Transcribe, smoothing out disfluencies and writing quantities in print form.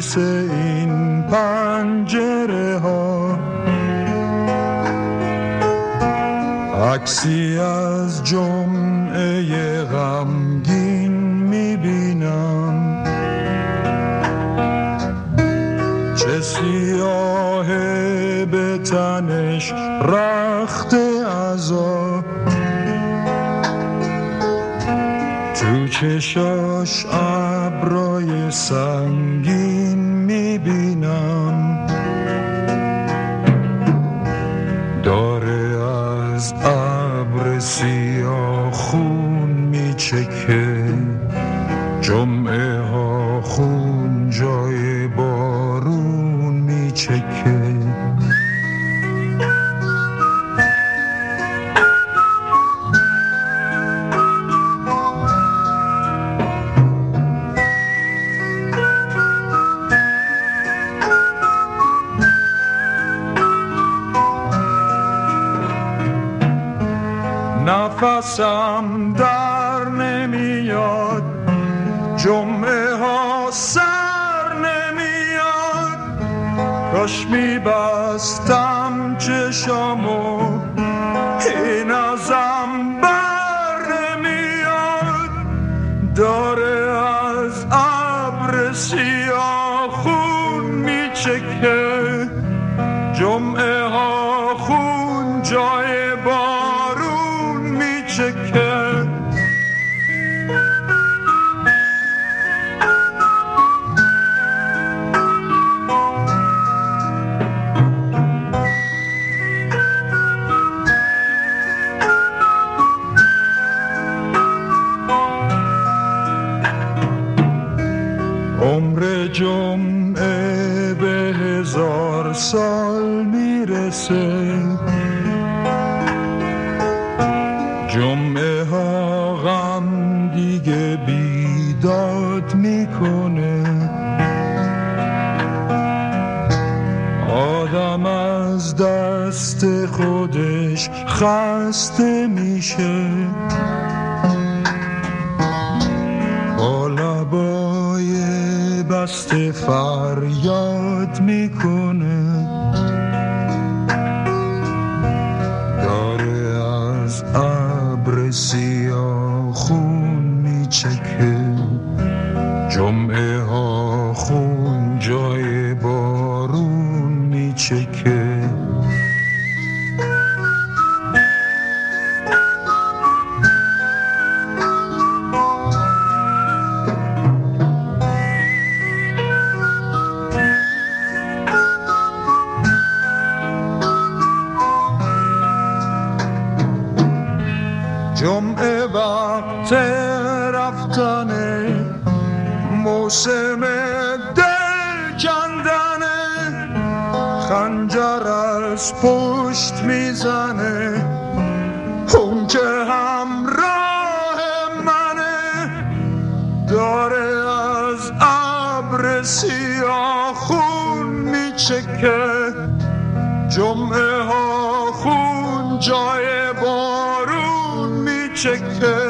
مثل این پنجره ها، عکسی از جمعه غمگین میبینم، چه سیاهه به تنش رخت عذاب، تو چشاش ابرای سنگین میبینم، داره از ابر سیاه خون میچکه، جمعه ها خون جای بارون میچکه. نفسم در نمیاد، جمعه ها سر نمیاد، کاش میبستم چشامو این ازم بر نمیاد، داره از ابر سیاه خون میچکه، جمعه ها خون جای بارون میچکه. عمر جمعه به 1000 سال میرسه، جمعه ها غم دیگه بیداد میکنه، آدم از دست خودش خسته میشه، با لبای بسته فریاد میکنه، داره از ابر سیاه خون میچکه، جمعه ها خون جای بارون میچکه. جمعه وقت رفتنه، موسم دل کندنه، خنجر از پشت میزنه، اون که همراه منه، داره از ابر سیاه خون میچکه، جمعه ها خون جای بارون میچکه.